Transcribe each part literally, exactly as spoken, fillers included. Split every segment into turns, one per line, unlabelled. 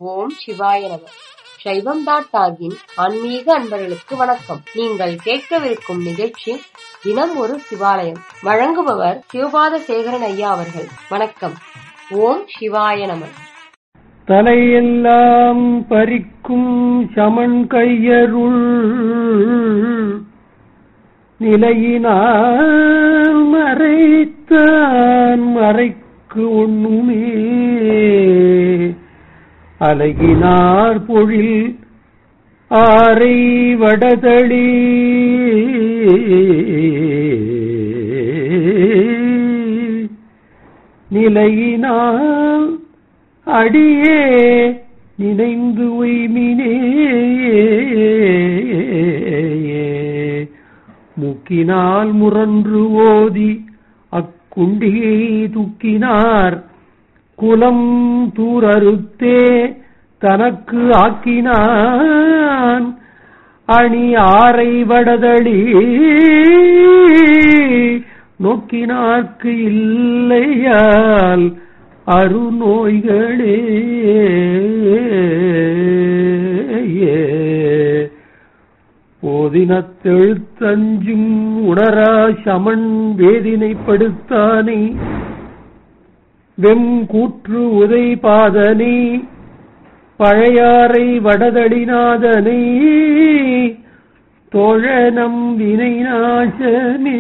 ஓம் சிவாய நம. சைவம் டாட் டாகின் ஆன்மீக அன்பர்களுக்கு வணக்கம். நீங்கள் கேட்கவிருக்கும் நிகழ்ச்சி தினம் ஒரு சிவாலயம். வழங்குபவர் சிவபாத சேகரன் ஐயா அவர்கள். வணக்கம். ஓம் சிவாய நம.
தலையெல்லாம் பறிக்கும் சமன் கையருள் நிலையினால் மறைத்தான் மறைக்கு ஒண்ணுமே அலகினார் பொழில் ஆரை வடதளி நிலையினால் அடியே நினைந்து உய்மினே முக்கினால் முரன்று ஓதி அக்குண்டியை தூக்கினார் குலம் தூரறுத்தே தனக்கு ஆக்கினான் அணி ஆரை வடதளி நோக்கினார்க்கு இல்லையால் அருநோய்களே ஓதினத்தெழுத்தஞ்சும் உணரா சமன் வேதினைப்படுத்தானை வெம் கூற்று உதை பாதனை பழையாறை வடதளிநாதனை தோழனம் வினை நாசமே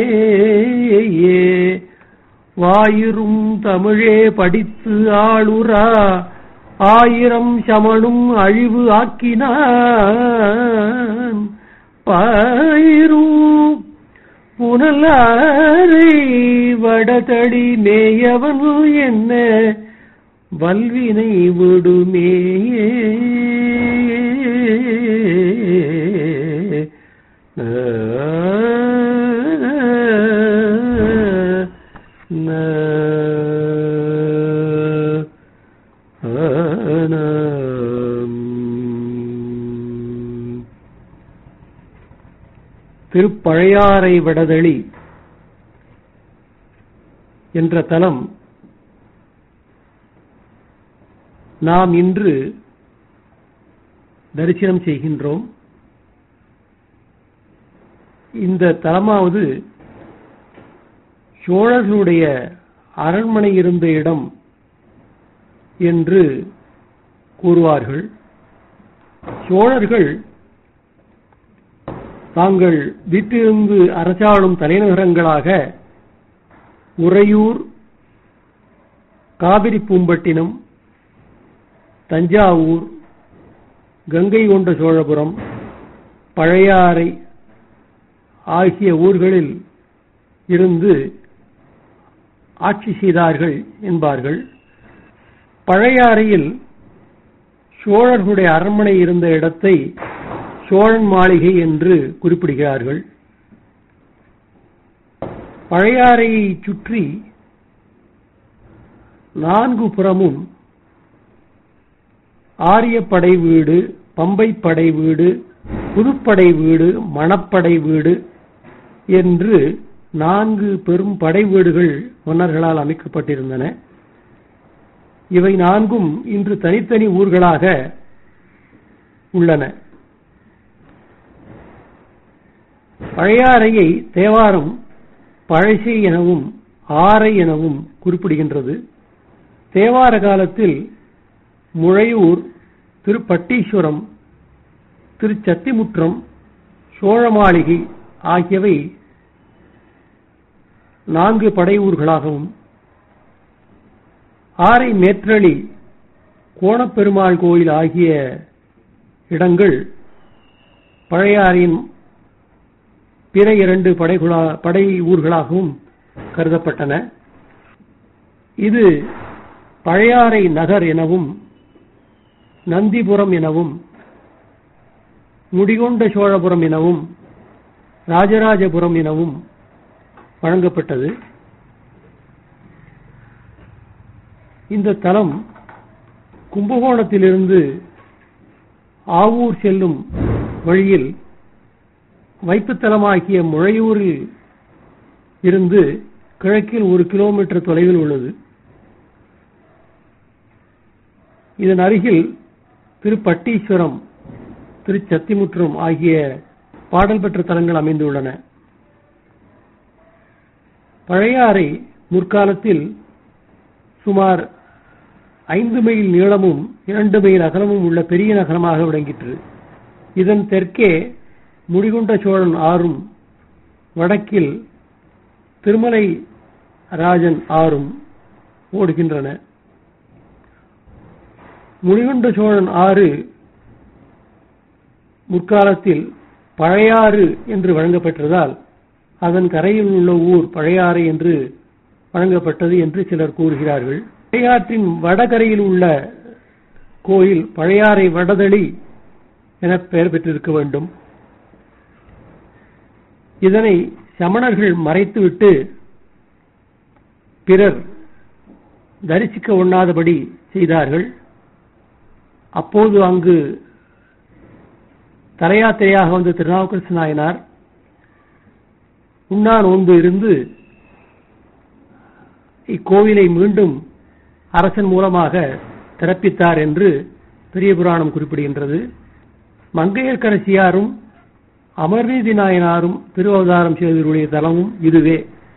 வாயிரும் தமிழே படித்து ஆளுரா ஆயிரம் சமனும் அழிவு ஆக்கினான் பாயிரும் புனலாரை வடதடி மேயவன் என்ன வல்வினை விடுமே திருப்பழையாறை வடதளி என்ற தலம் நாம் இன்று தரிசனம் செய்கின்றோம். இந்த தலமாவது சோழர்களுடைய அரண்மனை இருந்த இடம் என்று கூறுவார்கள். சோழர்கள் தாங்கள் வீட்டிலிருந்து அரசாளும் தலைநகரங்களாக உறையூர், காவிரி பூம்பட்டினம், தஞ்சாவூர், கங்கை கொண்ட சோழபுரம், பழையாறை ஆகிய ஊர்களில் இருந்து ஆட்சி செய்தார்கள் என்பார்கள். பழையாறையில் சோழர்களுடைய அரண்மனை இருந்த இடத்தை சோழன் மாளிகை என்று குறிப்பிடுகிறார்கள். பழையாறையை சுற்றி நான்கு புறமும் ஆரியப்படை வீடு, பம்பை படை வீடு, புதுப்படை வீடு, மணப்படை வீடு என்று நான்கு பெரும் படை வீடுகள் மன்னர்களால் அமைக்கப்பட்டிருந்தன. இவை நான்கும் இன்று தனித்தனி ஊர்களாக உள்ளன. பழையாறையை தேவாரம் பழசை எனவும் ஆரை எனவும் குறிப்பிடுகின்றது. தேவார காலத்தில் முழையூர், திருப்பட்டீஸ்வரம், திருச்சத்திமுற்றம், சோழமாளிகை ஆகியவை நான்கு படை ஊர்களாகவும், ஆரை மேற்றளி, கோணப்பெருமாள் கோயில் ஆகிய இடங்கள் பழையாறையின் பிற இரண்டு படைகுலா படை ஊர்களாகவும் கருதப்பட்டன. இது பழையாறை நகர் எனவும், நந்திபுரம் எனவும், முடிகொண்ட சோழபுரம் எனவும், ராஜராஜபுரம் எனவும் வழங்கப்பட்டது. இந்த தலம் கும்பகோணத்திலிருந்து ஆவூர் செல்லும் வழியில் வைப்புத்தலமாகிய முழையூரில் இருந்து கிழக்கில் ஒரு கிலோமீட்டர் தொலைவில் உள்ளது. இதன் அருகில் திருப்பட்டீஸ்வரம், திருச்சத்திமுற்றம் ஆகிய பாடல் பெற்ற தலங்கள் அமைந்துள்ளன. பழையாறை முற்காலத்தில் சுமார் ஐந்து மைல் நீளமும் இரண்டு மைல் அகலமும் உள்ள பெரிய நகரமாக விளங்கிற்று. இதன் தெற்கே முடிகொண்ட சோழன் ஆறும், வடக்கில் திருமலை ராஜன் ஆறும் ஓடுகின்றன. முடிகொண்ட சோழன் ஆறு முற்காலத்தில் பழையாறு என்று வழங்கப்பட்டதால் அதன் கரையில் உள்ள ஊர் பழையாறை என்று வழங்கப்பட்டது என்று சிலர் கூறுகிறார்கள். பழையாற்றின் வடகரையில் உள்ள கோயில் பழையாறை வடதளி என பெயர் பெற்றிருக்க வேண்டும். இதனை சமணர்கள் மறைத்துவிட்டு பிறர் தரிசிக்க ஒண்ணாதபடி செய்தார்கள். அப்போது அங்கு தலையாத்திரையாக வந்த திருநாவுக்கரசு நாயனார் உண்ணா நோன்பு இருந்து இக்கோவிலை மீண்டும் அரசன் மூலமாக திறப்பித்தார் என்று பெரிய புராணம் குறிப்பிடுகின்றது. மங்கையர்க்கரசியாரும் அமர்நீதி நாயனாரும் திருவவதாரம் செய்தவருடைய தலமும் இதுவே.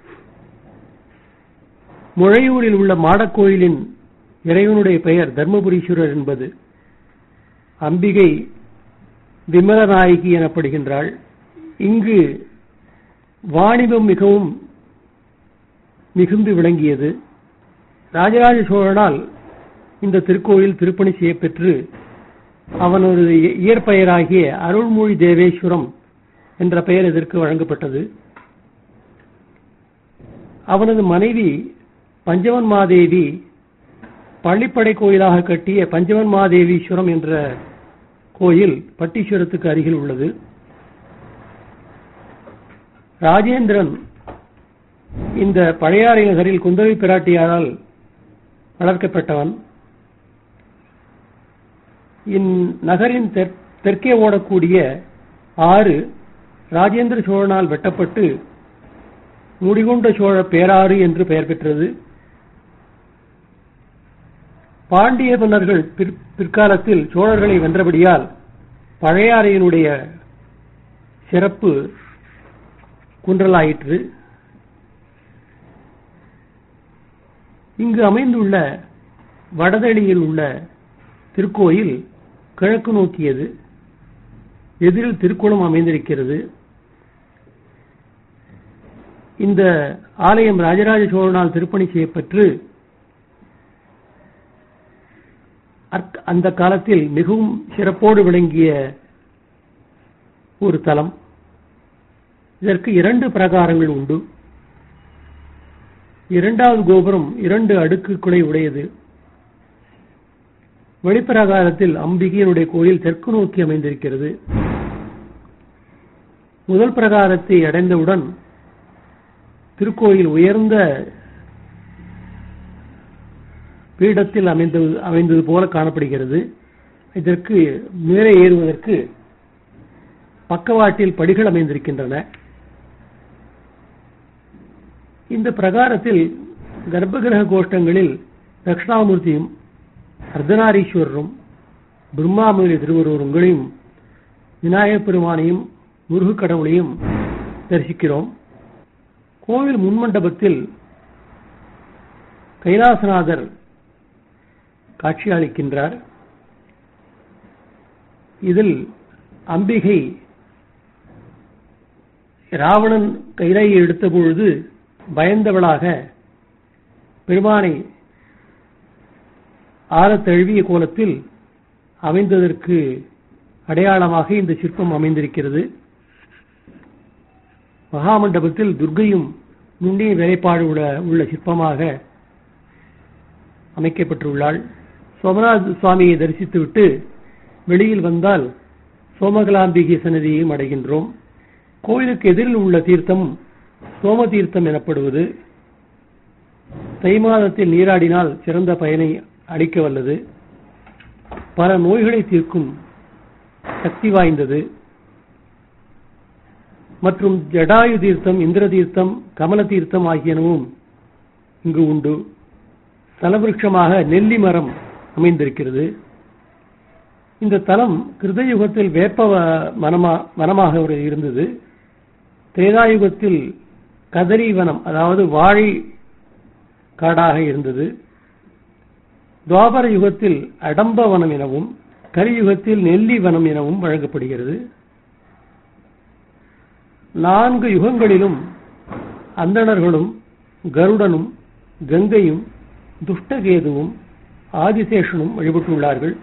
முழையூரில் உள்ள மாடக்கோயிலின் இறைவனுடைய பெயர் தர்மபுரீஸ்வரர் என்பது. அம்பிகை விமலநாயகி எனப்படுகின்றாள். இங்கு வாணிபம் மிகவும் மிகுந்து விளங்கியது. ராஜராஜ சோழனால் இந்த திருக்கோயில் திருப்பணி செய்யப்பெற்று அவனது இயற்பெயராகிய அருள்மொழி தேவேஸ்வரம் என்ற பெயர் இதற்கு வழங்கப்பட்டது. அவனது மனைவி பஞ்சவன்மாதேவி பள்ளிப்படை கோயிலாக கட்டிய பஞ்சவன்மாதேவீஸ்வரம் என்ற கோயில் பட்டீஸ்வரத்துக்கு அருகில் உள்ளது. ராஜேந்திரன் இந்த பழையாறை நகரில் குந்தவை பிராட்டியாரால் வளர்க்கப்பட்டவன். இந்நகரின் தெற்கே ஓடக்கூடிய ஆறு ராஜேந்திர சோழனால் வெட்டப்பட்டு முடிகொண்ட சோழ பேராறு என்று பெயர் பெற்றது. பாண்டிய மன்னர்கள் பிற்காலத்தில் சோழர்களை வென்றபடியால் பழையாறையினுடைய சிறப்பு குன்றலாயிற்று. இங்கு அமைந்துள்ள வடதளியில் உள்ள திருக்கோயில் கிழக்கு நோக்கியது. எதிரில் திருக்குளம் அமைந்திருக்கிறது. இந்த ஆலயம் ராஜராஜ சோழனால் திருப்பணி செய்யப்பெற்று அந்த காலத்தில் மிகவும் சிறப்போடு விளங்கிய ஒரு தலம். இதற்கு இரண்டு பிரகாரங்கள் உண்டு. இரண்டாவது கோபுரம் இரண்டு அடுக்குகளை உடையது. வெளிப்பிரகாரத்தில் அம்பிகையினுடைய கோயில் தெற்கு நோக்கி அமைந்திருக்கிறது. முதல் பிரகாரத்தை அடைந்தவுடன் திருக்கோயில் உயர்ந்த பீடத்தில் அமைந்தது அமைந்தது போல காணப்படுகிறது. இதற்கு மேலே ஏறுவதற்கு பக்கவாட்டில் படிகள் அமைந்திருக்கின்றன. இந்த பிரகாரத்தில் கர்ப்பகிரக கோஷ்டங்களில் தட்சிணாமூர்த்தியும் அர்த்தநாரீஸ்வரரும் பிரம்மாமுனி திருவருவங்களையும் விநாயகப் பெருமானையும் முருகு கடவுளையும் தரிசிக்கிறோம். கோவில் முன்மண்டபத்தில் கைலாசநாதர் காட்சியளிக்கின்றார். இதில் அம்பிகை ராவணன் கைலையை எடுத்தபொழுது பயந்தவளாக பெருமானை ஆழத் தழுவிய கோலத்தில் அமைந்ததற்கு அடையாளமாக இந்த சிற்பம் அமைந்திருக்கிறது. மகாமண்டபத்தில் துர்க்கையும் நுண்ணிய வேலைப்பாடு உள்ள சிற்பமாக அமைக்கப்பட்டுள்ளாள். சோமநாத சுவாமியை தரிசித்துவிட்டு வெளியில் வந்தால் சோமகலாம்பிகை சன்னதியையும் அடைகின்றோம். கோயிலுக்கு எதிரில் உள்ள தீர்த்தம் சோம தீர்த்தம் எனப்படுவது. தை மாதத்தில் நீராடினால் சிறந்த பயனை அளிக்க வல்லது. பல நோய்களை தீர்க்கும் சக்தி வாய்ந்தது. மற்றும் ஜடாயு தீர்த்தம், இந்திர தீர்த்தம், கமல தீர்த்தம் ஆகியனவும் இங்கு உண்டு. தலவிருட்சமாக நெல்லி மரம் அமைந்திருக்கிறது. இந்த தலம் கிருதயுகத்தில் வேப்ப வனமா வனமாக இருந்தது. திரேதாயுகத்தில் கதரி வனம், அதாவது வாழை காடாக இருந்தது. துவாபர யுகத்தில் அடம்ப வனம் எனவும் கலியுகத்தில் நெல்லி வனம் எனவும் வழங்கப்படுகிறது. நான்கு யுகங்களிலும் அந்தணர்களும் கருடனும் கங்கையும் துஷ்டகேதுவும் ஆதிசேஷனும் வழிபட்டுள்ளார்கள்.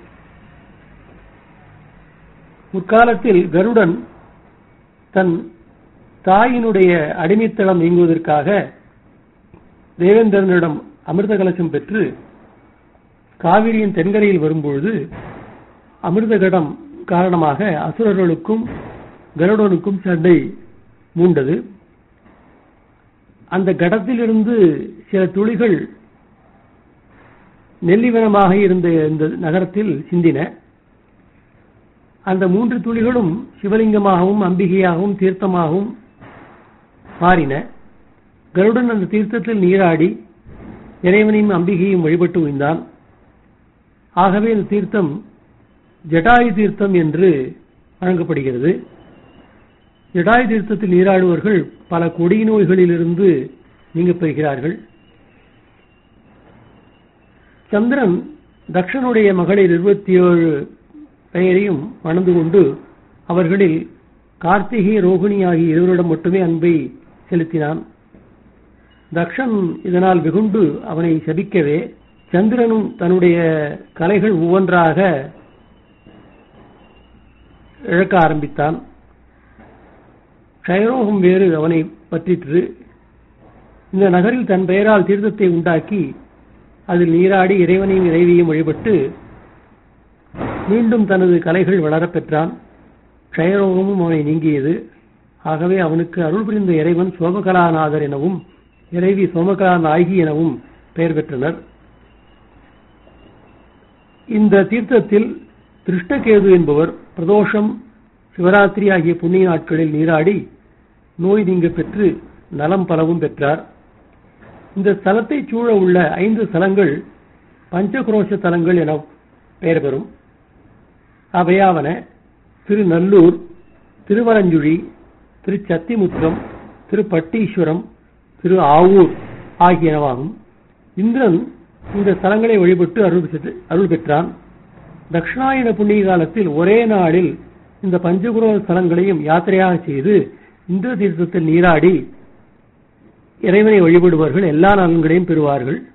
முற்காலத்தில் கருடன் தன் தாயினுடைய அடிமைத்தளம் நீங்குவதற்காக தேவேந்திரனிடம் அமிர்த கலசம் பெற்று காவிரியின் தென்கரையில் வரும்பொழுது அமிர்த கடம் காரணமாக அசுரர்களுக்கும் கருடனுக்கும் சண்டை மூண்டது. அந்த கடத்திலிருந்து சில துளிகள் நெல்லிவனமாக இருந்த இந்த நகரத்தில் சிந்தின. அந்த மூன்று துளிகளும் சிவலிங்கமாகவும் அம்பிகையாகவும் தீர்த்தமாகவும் மாறின. கருடன் அந்த தீர்த்தத்தில் நீராடி இறைவனையும் அம்பிகையும் வழிபட்டு உய்ந்தான். ஆகவே இந்த தீர்த்தம் ஜடாயு தீர்த்தம் என்று வழங்கப்படுகிறது. ஜடாயு தீர்த்தத்தில் நீராடுவர்கள் பல கொடிய நோய்களிலிருந்து நீங்கப் பெறுகிறார்கள். சந்திரன் தக்ஷனுடைய மகளிர் இருபத்தி ஏழு பெயரையும் மணந்து கொண்டு அவர்களில் கார்த்திகை ரோகிணி ஆகிய இருவரிடம் மட்டுமே அன்பை செலுத்தினான். தக்ஷன் இதனால் வெகுண்டு அவனை சபிக்கவே சந்திரனும் தன்னுடைய கலைகள் ஒவ்வொன்றாக இழக்க ஆரம்பித்தான். க்ஷயரோகம் வேறு அவனை பற்றிற்று. இந்த நகரில் தன் பெயரால் தீர்த்தத்தை உண்டாக்கி அதில் நீராடி இறைவனையும் இறைவியையும் வழிபட்டு மீண்டும் தனது கலைகள் வளரப் பெற்றான். க்ஷயரோகமும் அவனை நீங்கியது. ஆகவே அவனுக்கு அருள் புரிந்த இறைவன் சோமகலாநாதர் எனவும் இறைவி சோமகலா நாயகி எனவும் பெயர் பெற்றனர். இந்த தீர்த்தத்தில் திருஷ்டகேது என்பவர் பிரதோஷம், சிவராத்திரி ஆகிய புண்ணிய நாட்களில் நீராடி நோய் நீங்க பெற்று நலம் பலவும் பெற்றார். இந்த ஸ்தலத்தை சூழ உள்ள ஐந்து ஸ்தலங்கள் பஞ்சகுரோஷ தலங்கள் என பெயர் பெறும். அவையாவன திருநல்லூர், திருவரஞ்சுழி, திருச்சத்திமுத்திரம், திருப்பட்டீஸ்வரம், திரு ஆவூர் ஆகியனவாகும். இந்திரன் இந்த ஸ்தலங்களை வழிபட்டு அருள் பெற்றான். தட்சிணாயன புண்ணிய காலத்தில் ஒரே நாளில் இந்த பஞ்சகுரோ ஸ்தலங்களையும் யாத்திரையாக செய்து இந்திர தீர்த்தத்தில் நீராடி இறைவனை வழிபடுபவர்கள் எல்லா நலன்களையும் பெறுவார்கள்.